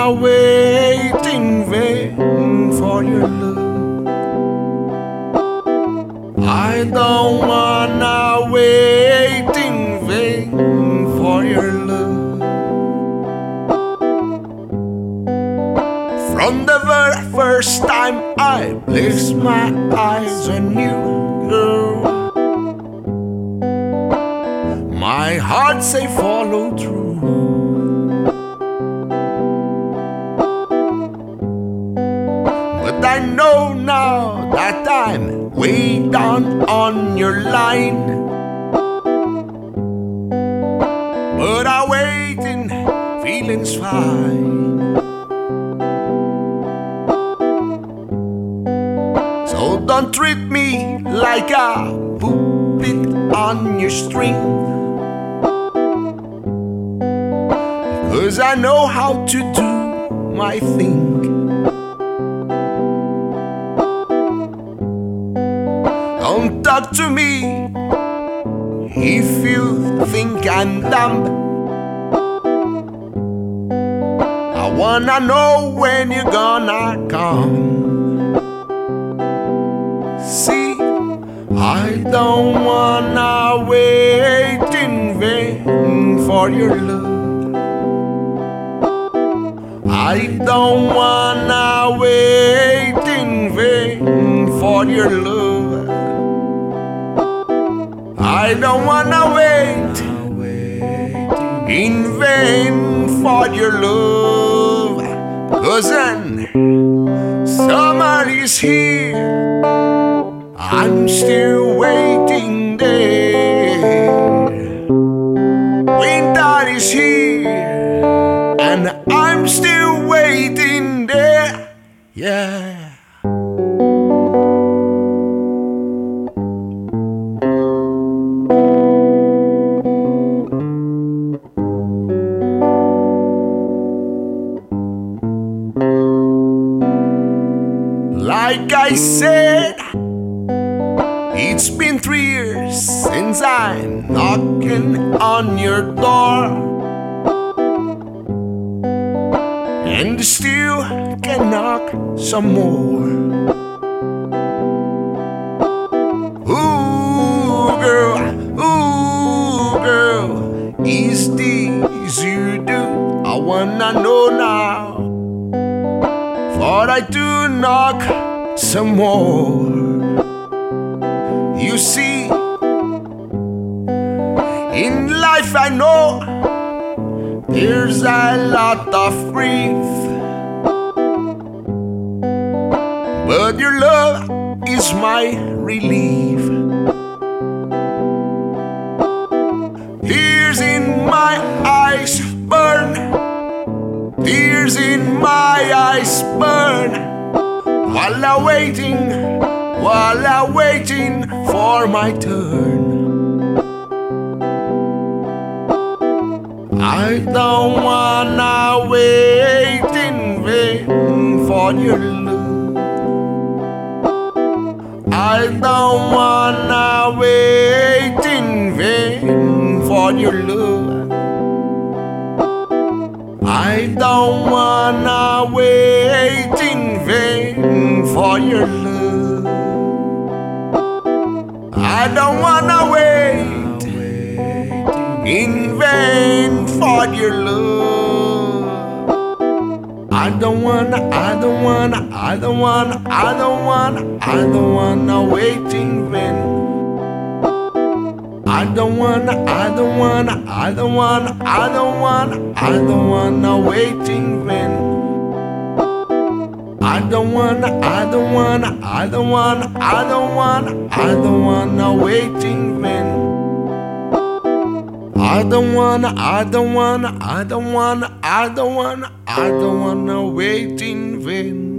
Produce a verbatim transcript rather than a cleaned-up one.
wanna wait in vain for your love. I don't wanna wait in vain for your love. From the very first time I placed my eyes on you, girl, my heart say follow through. But I know now that I'm way down on your line. But I waiting, feeling's fine. So don't treat me like a puppet on your string, 'cause I know how to do my thing. Don't talk to me if you think I'm dumb. I wanna know when you're gonna come. See, I don't wanna wait in vain for your love. I don't wanna wait in vain for your love. I don't wanna wait in vain for your love. 'Cause then summer is here, I'm still waiting there. Winter is here, and I'm still waiting there. Yeah. Like I said, it's been three years since I'm knocking on your door, and still can knock some more. Ooh, girl, ooh, girl, is this you do? I wanna know now, for I do knock some more. You see, in life I know there's a lot of grief, but your love is my relief. Tears in my eyes burn, tears in my eyes burn, while I'm waiting, while I'm waiting for my turn. I don't wanna wait in vain for your love. I don't wanna wait in vain for your love. I don't wanna wait in vain for your love. I don't wanna wait in vain for your love. I don't wanna, I don't wanna, I don't wanna, I don't wanna, I don't wanna wait in vain. I don't wanna, I don't wanna, I don't wanna, I don't wanna, I don't wanna wait in vain. I don't wanna, I don't wanna, I don't wanna, I don't wanna, I don't wanna wait in vain. I don't wanna, I don't wanna, I don't wanna, I don't wanna, I don't wanna wait in vain.